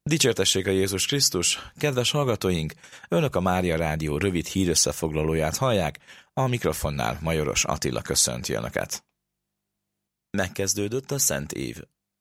Dicsértessék a Jézus Krisztus, kedves hallgatóink! Önök a Mária Rádió rövid hírösszefoglalóját hallják, a mikrofonnál Majoros Attila köszönti Önöket. Megkezdődött a Szent Év.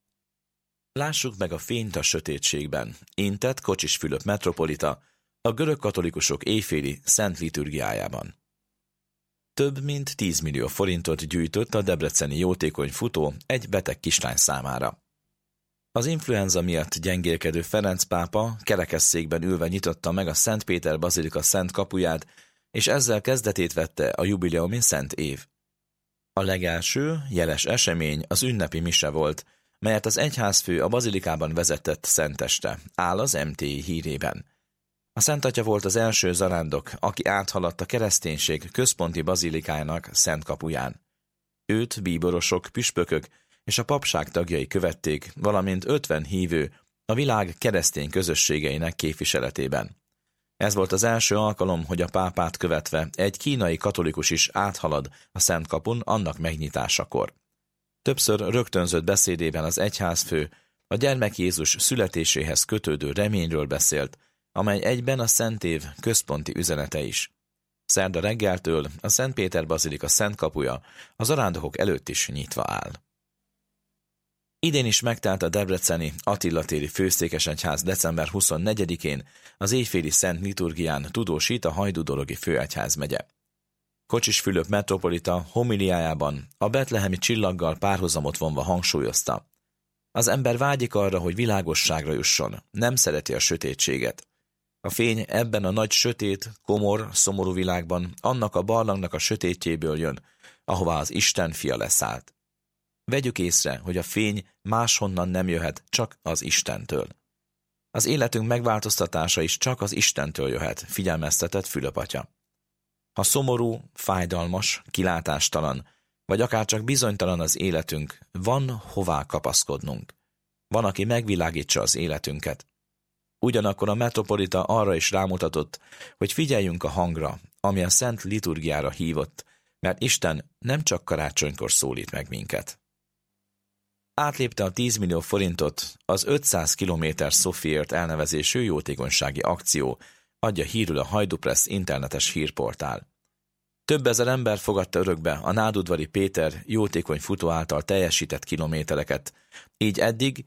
Lássuk meg a fényt a sötétségben, intett Kocsis Fülöp metropolita a görög katolikusok éjféli szent liturgiájában. Több mint 10 millió forintot gyűjtött a debreceni jótékony futó egy beteg kislány számára. Az influenza miatt gyengélkedő Ferenc pápa kerekesszékben ülve nyitotta meg a Szent Péter bazilika szent kapuját, és ezzel kezdetét vette a jubileumi Szent Év. A legelső, jeles esemény az ünnepi mise volt, melyet az egyházfő a bazilikában vezetett szenteste, áll az MTI hírében. A Szent Atya volt az első zarándok, aki áthaladt a kereszténység központi bazilikájának szent kapuján. Őt bíborosok, püspökök és a papság tagjai követték, valamint 50 hívő a világ keresztény közösségeinek képviseletében. Ez volt az első alkalom, hogy a pápát követve egy kínai katolikus is áthalad a Szent Kapun annak megnyitásakor. Többször rögtönzött beszédében az egyházfő a gyermek Jézus születéséhez kötődő reményről beszélt, amely egyben a Szent Év központi üzenete is. Szerda reggeltől a Szent Péter bazilika szent kapuja az zarándokok előtt is nyitva áll. Idén is megtelt a debreceni Attila téri főszékesegyház december 24-én az éjféli szent liturgián tudósít a hajdúdorogi főegyházmegye. Kocsis Fülöp metropolita homiliájában a betlehemi csillaggal párhuzamot vonva hangsúlyozta: az ember vágyik arra, hogy világosságra jusson, nem szereti a sötétséget. A fény ebben a nagy sötét, komor, szomorú világban annak a barlangnak a sötétjéből jön, ahová az Isten fia leszállt. Vegyük észre, hogy a fény máshonnan nem jöhet, csak az Istentől. Az életünk megváltoztatása is csak az Istentől jöhet, figyelmeztetett Fülöp atya. Ha szomorú, fájdalmas, kilátástalan, vagy akár csak bizonytalan az életünk, van hová kapaszkodnunk. Van, aki megvilágítsa az életünket. Ugyanakkor a metropolita arra is rámutatott, hogy figyeljünk a hangra, ami a szent liturgiára hívott, mert Isten nem csak karácsonykor szólít meg minket. Átlépte a 10 millió forintot az 500 km Sofiért elnevezésű jótékonysági akció, adja hírül a Hajdúpressz internetes hírportál. Több ezer ember fogadta örökbe a Nádudvari Péter jótékony futó által teljesített kilométereket, így eddig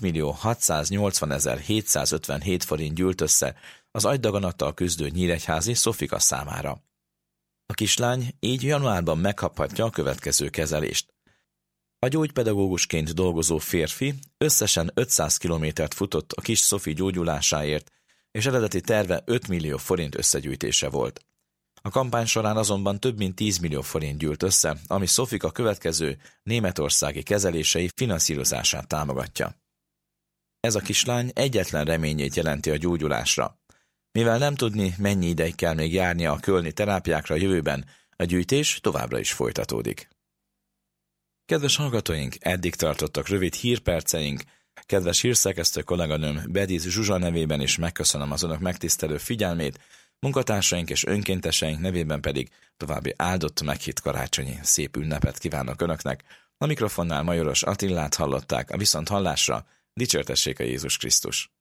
10.680.757 forint gyűlt össze az agydaganattal küzdő nyíregyházi Szofika számára. A kislány így januárban megkaphatja a következő kezelést. A gyógypedagógusként dolgozó férfi összesen 500 kilométert futott a kis Szofi gyógyulásáért, és eredeti terve 5 millió forint összegyűjtése volt. A kampány során azonban több mint 10 millió forint gyűlt össze, ami Szofika következő németországi kezelései finanszírozását támogatja. Ez a kislány egyetlen reményét jelenti a gyógyulásra. Mivel nem tudni, mennyi ideig kell még járnia a kölni terápiákra a jövőben, a gyűjtés továbbra is folytatódik. Kedves hallgatóink, eddig tartottak rövid hírperceink. Kedves hírszerkesztő kolléganőm Bediz Zsuzsa nevében is megköszönöm az önök megtisztelő figyelmét, munkatársaink és önkénteseink nevében pedig további áldott meghitt karácsonyi szép ünnepet kívánok önöknek. A mikrofonnál Majoros Attilát hallották, a viszonthallásra. Dicsértessék a Jézus Krisztus!